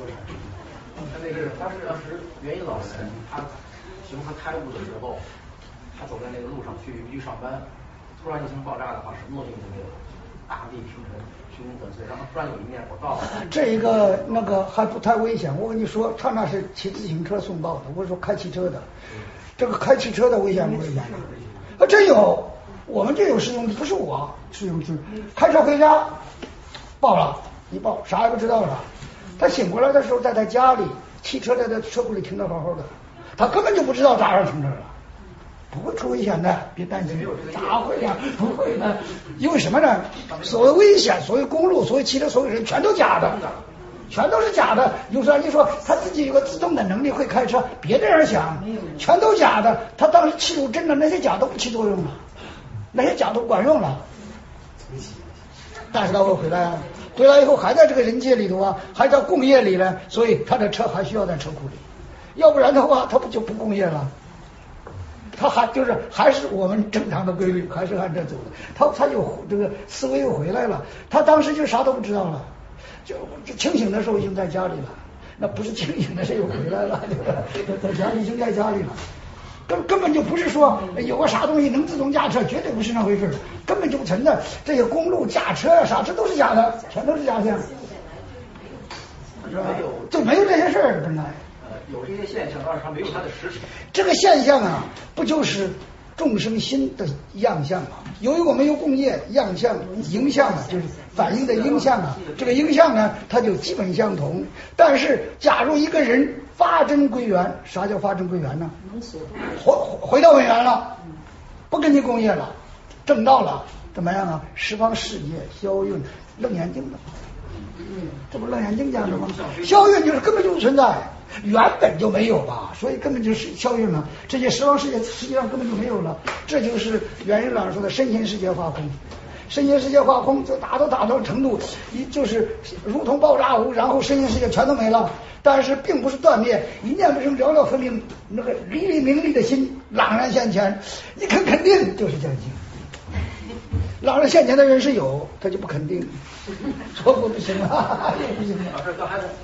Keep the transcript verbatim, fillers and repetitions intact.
会产生。他那个当时当时袁一老人，他形成开悟的时候，他走在那个路上去去上班，突然一声爆炸的话，什么东西都没有，大地平沉，虚空粉碎，然后突然有一面火到了。 这个那个还不太危险，我跟你说，他那是骑自行车送报的，我说开汽车的，这个开汽车的危险不危险？啊，真有，我们这有师兄弟，不是我师兄弟，开车回家报了，一报啥也不知道了。他醒过来的时候，在他家里，汽车在他车库里停得好好的，他根本就不知道咋上停这儿了，不会出危险的，别担心。咋会呀？不会的，因为什么呢？所谓危险，所谓公路，所谓汽车，所有人全都假的，全都是假的。有时候你说他自己有个自动的能力会开车，别这样想，全都假的。他当时气入真的，那些假都不起作用了，那些假都不管用了。但是他会回来啊，回来以后还在这个人界里头啊，还在工业里呢，所以他的车还需要在车库里，要不然的话他不就不工业了？他还就是还是我们正常的规律，还是按这走的。他他就这个思维又回来了，他当时就啥都不知道了，就就清醒的时候已经在家里了，那不是清醒的时候又回来了，在家里已经在家里了。根根本就不是说有个啥东西能自动驾车，绝对不是那回事，根本就不存在。这些公路驾车啊啥，这都是假的，全都是假象，是吧？就没有这些事儿，本来。 呃，有这些现象，但是它没有它的实体。 这个现象啊，不就是众生心的样相吗？由于我们有共业，样相、影像啊，就是反映的影像啊。这个影像呢，它就基本相同。但是，假如一个人发真归元，啥叫发真归元呢？回回到本源了，不跟你共业了，正道了，怎么样啊？十方世界消运，楞严经的，这不楞严经讲的吗？消运就是根本就不存在。原本就没有吧，所以根本就是消运了。这些十方世界实际上根本就没有了，这就是袁一老师说的身心世界化空。身心世界化空，就打都打到程度，一就是如同爆炸物，然后身心世界全都没了。但是并不是断灭，一念不生，了了分明，那个离离明利的心朗然现前，你肯肯定就是这样经。朗然现前的人是有，他就不肯定，说不不行了，不行了。